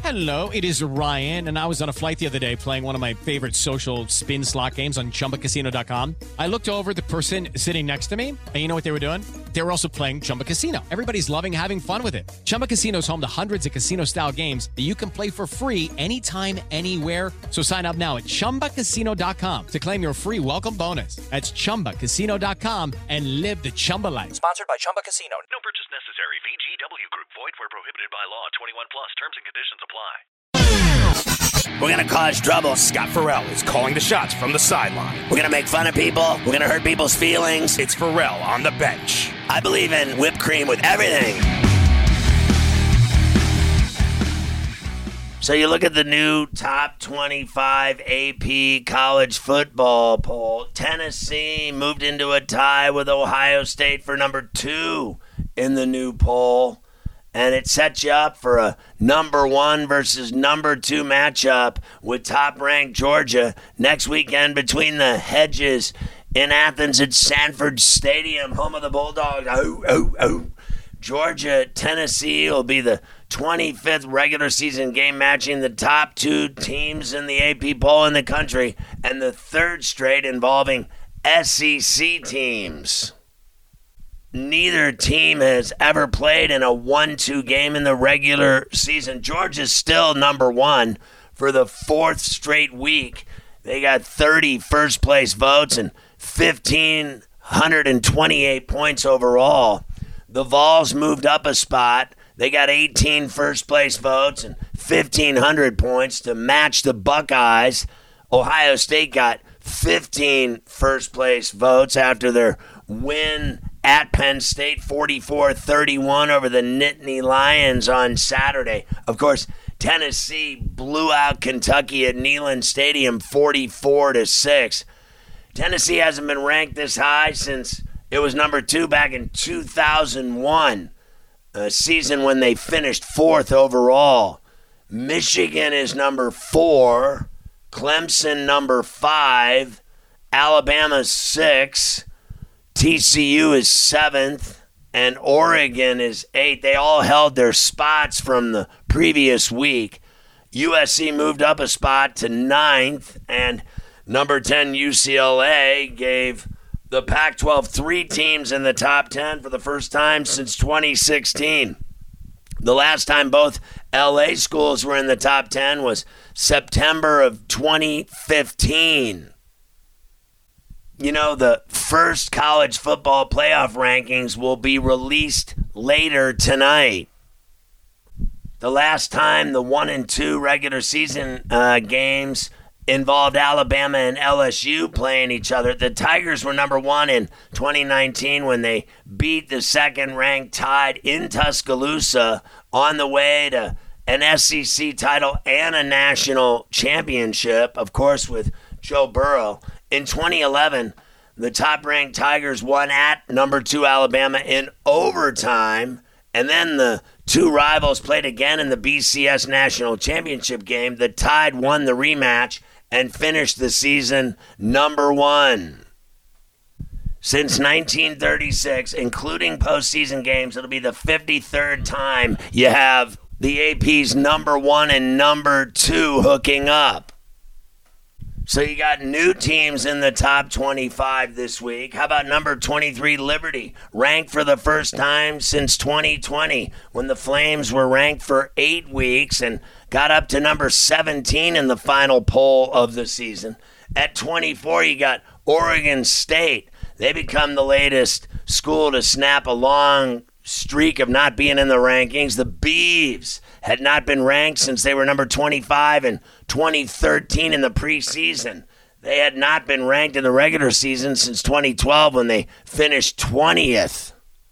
Hello, it is Ryan, and I was on a flight the other day playing one of my favorite social spin slot games on ChumbaCasino.com. I looked over at the person sitting next to me, and you know what they were doing? They were also playing Chumba Casino. Everybody's loving having fun with it. Chumba Casino is home to hundreds of casino-style games that you can play for free anytime, anywhere. So sign up now at ChumbaCasino.com to claim your free welcome bonus. That's ChumbaCasino.com and live the Chumba life. Sponsored by Chumba Casino. No purchase necessary. VGW Group. Void where prohibited by law. 21 plus. Terms and conditions apply. We're going to cause trouble. Scott Farrell is calling the shots from the sideline. We're going to make fun of people. We're going to hurt people's feelings. It's Farrell on the bench. I believe in whipped cream with everything. So you look at the new top 25 AP college football poll. Tennessee moved into a tie with Ohio State for number 2 in the new poll. And it sets you up for a number 1 versus number 2 matchup with top-ranked Georgia next weekend between the Hedges in Athens at Sanford Stadium, home of the Bulldogs. Georgia, Tennessee will be the 25th regular season game matching the top 2 teams in the AP poll in the country and the 3rd straight involving SEC teams. Neither team has ever played in a 1-2 game in the regular season. Georgia's still number 1 for the 4th straight week. They got 30 first-place votes and 1,528 points overall. The Vols moved up a spot. They got 18 first-place votes and 1,500 points to match the Buckeyes. Ohio State got 15 first-place votes after their win at Penn State, 44-31 over the Nittany Lions on Saturday. Of course, Tennessee blew out Kentucky at Neyland Stadium 44-6. Tennessee hasn't been ranked this high since it was number 2 back in 2001, a season when they finished 4th overall. Michigan is number 4, Clemson number 5, Alabama 6, TCU is 7th, and Oregon is 8th. They all held their spots from the previous week. USC moved up a spot to 9th, and number 10 UCLA gave the Pac-12 3 teams in the top 10 for the first time since 2016. The last time both LA schools were in the top 10 was September of 2015. You know, the first college football playoff rankings will be released later tonight. The last time the 1 and 2 regular season games involved Alabama and LSU playing each other. The Tigers were number 1 in 2019 when they beat the second-ranked Tide in Tuscaloosa on the way to an SEC title and a national championship, of course, with Joe Burrow. In 2011, the top-ranked Tigers won at number 2 Alabama in overtime, and then the two rivals played again in the BCS National Championship game. The Tide won the rematch and finished the season number 1. Since 1936, including postseason games, it'll be the 53rd time you have the AP's number 1 and number 2 hooking up. So you got new teams in the top 25 this week. How about number 23, Liberty, ranked for the first time since 2020 when the Flames were ranked for 8 weeks and got up to number 17 in the final poll of the season. At 24, you got Oregon State. They become the latest school to snap a long streak of not being in the rankings. The Beavs had not been ranked since they were number 25 in 2013 in the preseason. They had not been ranked in the regular season since 2012 when they finished 20th.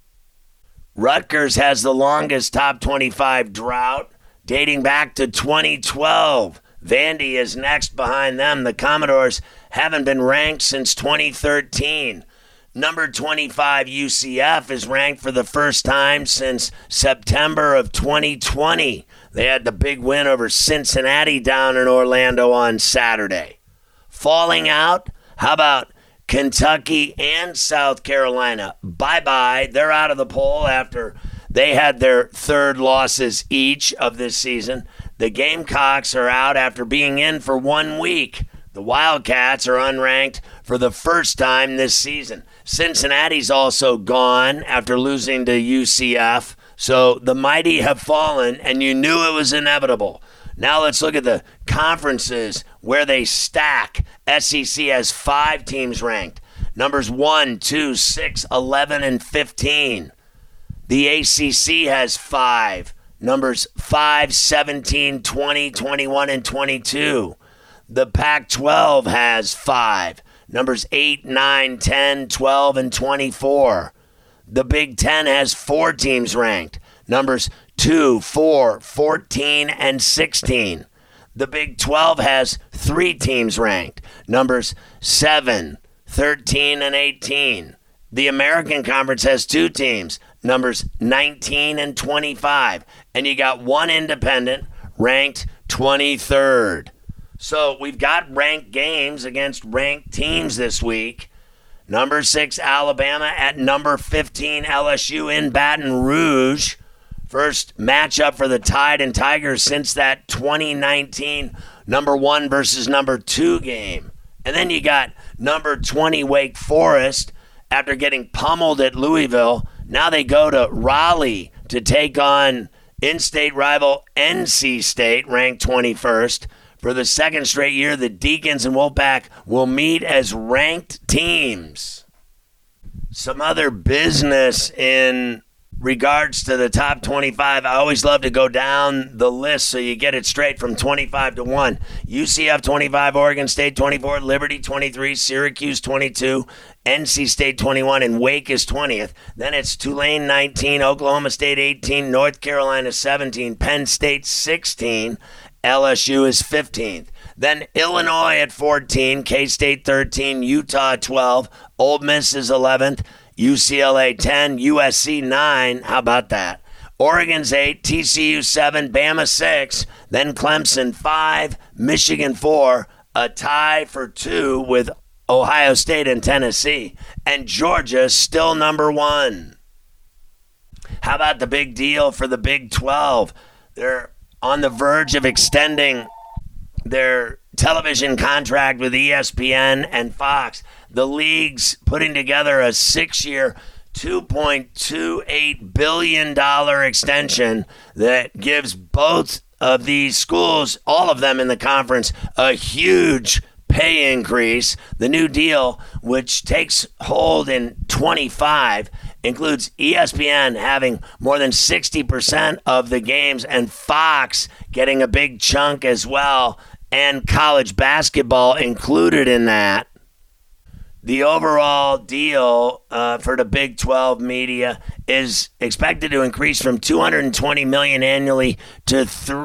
Rutgers has the longest top 25 drought dating back to 2012. Vandy is next behind them. The Commodores haven't been ranked since 2013. Number 25 UCF is ranked for the first time since September of 2020. They had the big win over Cincinnati down in Orlando on Saturday. Falling out, how about Kentucky and South Carolina? Bye-bye. They're out of the poll after they had their third losses each of this season. The Gamecocks are out after being in for 1 week. The Wildcats are unranked for the first time this season. Cincinnati's also gone after losing to UCF. So the mighty have fallen, and you knew it was inevitable. Now let's look at the conferences where they stack. SEC has 5 teams ranked. Numbers 1, 2, 6, 11, and 15. The ACC has 5. Numbers 5, 17, 20, 21, and 22. The Pac-12 has 5. Numbers 8, 9, 10, 12, and 24. The Big Ten has 4 teams ranked. Numbers 2, 4, 14, and 16. The Big 12 has 3 teams ranked. Numbers 7, 13, and 18. The American Conference has 2 teams. Numbers 19 and 25. And you got 1 independent ranked 23rd. So we've got ranked games against ranked teams this week. Number 6, Alabama at number 15, LSU in Baton Rouge. First matchup for the Tide and Tigers since that 2019 number 1 versus number 2 game. And then you got number 20, Wake Forest, after getting pummeled at Louisville. Now they go to Raleigh to take on in-state rival NC State, ranked 21st. For the second straight year, the Deacons and Wolfpack will meet as ranked teams. Some other business in regards to the top 25. I always love to go down the list so you get it straight from 25 to 1. UCF 25, Oregon State 24, Liberty 23, Syracuse 22, NC State 21, and Wake is 20th. Then it's Tulane 19, Oklahoma State 18, North Carolina 17, Penn State 16, LSU is 15th. Then Illinois at 14, K-State 13, Utah 12, Ole Miss is 11th, UCLA 10, USC 9. How about that? Oregon's 8, TCU 7, Bama 6, then Clemson 5, Michigan 4, a tie for 2 with Ohio State and Tennessee, and Georgia still number 1. How about the big deal for the Big 12? They're on the verge of extending their television contract with ESPN and Fox. The league's putting together a 6-year, $2.28 billion extension that gives both of these schools, all of them in the conference, a huge pay increase. The new deal, which takes hold in 25, includes ESPN having more than 60% of the games and Fox getting a big chunk as well, and college basketball included in that. The overall deal for the Big 12 media is expected to increase from $220 million annually to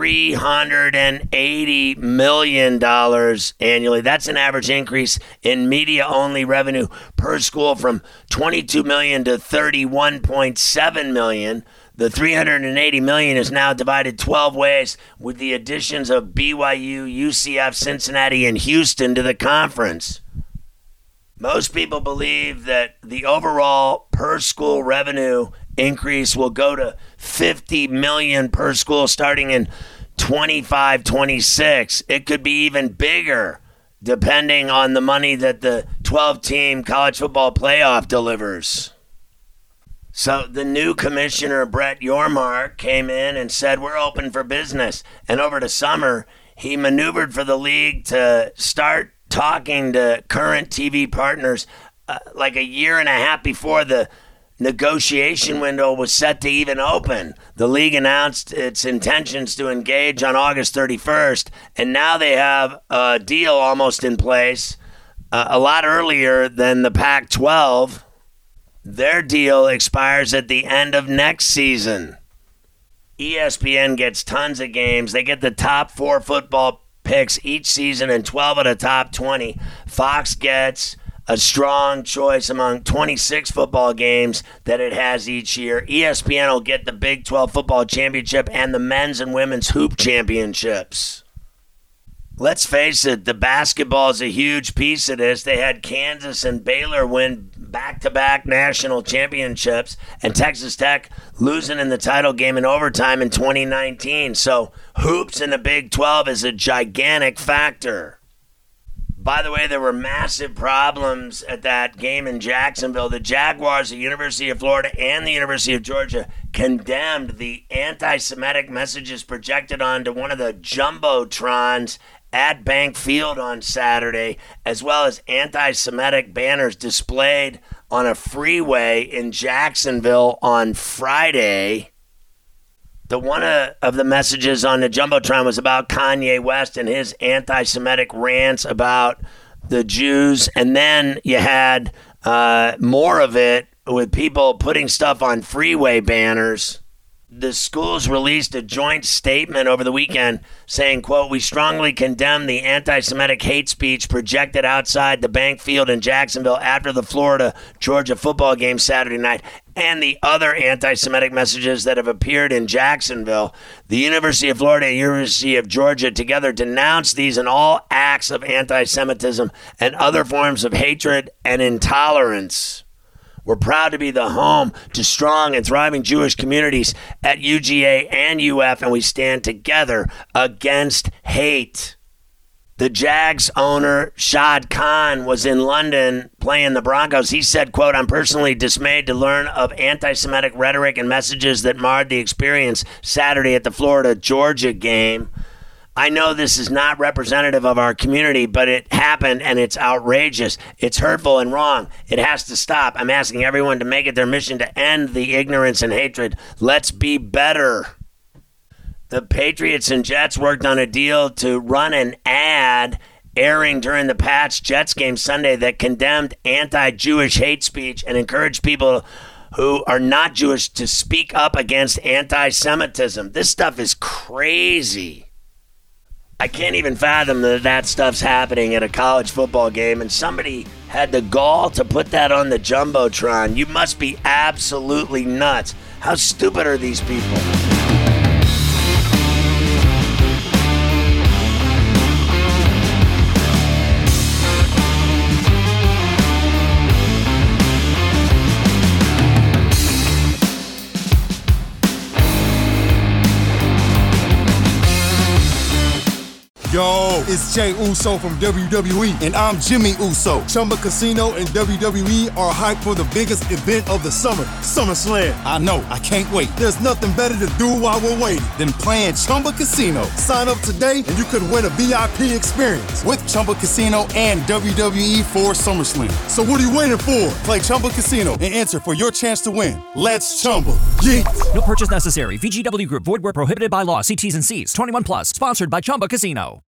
$380 million annually. That's an average increase in media-only revenue per school from $22 million to $31.7 million. The $380 million is now divided 12 ways, with the additions of BYU, UCF, Cincinnati, and Houston to the conference. Most people believe that the overall per school revenue increase will go to $50 million per school starting in 25-26. It could be even bigger depending on the money that the 12-team college football playoff delivers. So the new commissioner, Brett Yormark, came in and said, we're open for business. And over the summer, he maneuvered for the league to start talking to current TV partners like a year and a half before the negotiation window was set to even open. The league announced its intentions to engage on August 31st, and now they have a deal almost in place a lot earlier than the Pac-12. Their deal expires at the end of next season. ESPN gets tons of games. They get the top 4 football picks each season and 12 of the top 20. Fox gets a strong choice among 26 football games that it has each year. ESPN will get the Big 12 football championship and the men's and women's hoop championships. Let's face it, the basketball is a huge piece of this. They had Kansas and Baylor win back-to-back national championships, and Texas Tech losing in the title game in overtime in 2019. So hoops in the Big 12 is a gigantic factor. By the way, there were massive problems at that game in Jacksonville. The Jaguars, the University of Florida, and the University of Georgia condemned the anti-Semitic messages projected onto one of the Jumbotrons at Bank Field on Saturday, as well as anti-Semitic banners displayed on a freeway in Jacksonville on Friday. One of the messages on the Jumbotron was about Kanye West and his anti-Semitic rants about the Jews. And then you had more of it with people putting stuff on freeway banners. The schools released a joint statement over the weekend saying, quote, "We strongly condemn the anti-Semitic hate speech projected outside the Bank Field in Jacksonville after the Florida-Georgia football game Saturday night and the other anti-Semitic messages that have appeared in Jacksonville. The University of Florida and University of Georgia together denounced these and all acts of anti-Semitism and other forms of hatred and intolerance. We're proud to be the home to strong and thriving Jewish communities at UGA and UF, and we stand together against hate." The Jags owner, Shad Khan, was in London playing the Broncos. He said, quote, "I'm personally dismayed to learn of anti-Semitic rhetoric and messages that marred the experience Saturday at the Florida-Georgia game. I know this is not representative of our community, but it happened and it's outrageous. It's hurtful and wrong. It has to stop. I'm asking everyone to make it their mission to end the ignorance and hatred. Let's be better." The Patriots and Jets worked on a deal to run an ad airing during the Pats-Jets game Sunday that condemned anti-Jewish hate speech and encouraged people who are not Jewish to speak up against anti-Semitism. This stuff is crazy. I can't even fathom that stuff's happening at a college football game, and somebody had the gall to put that on the Jumbotron. You must be absolutely nuts. How stupid are these people? Yo, it's Jey Uso from WWE, and I'm Jimmy Uso. Chumba Casino and WWE are hyped for the biggest event of the summer, SummerSlam. I know, I can't wait. There's nothing better to do while we're waiting than playing Chumba Casino. Sign up today and you could win a VIP experience with Chumba Casino and WWE for SummerSlam. So what are you waiting for? Play Chumba Casino and enter for your chance to win. Let's Chumba. Yeah. No purchase necessary. VGW Group. Void where prohibited by law. See T's and C's. 21 plus. Sponsored by Chumba Casino.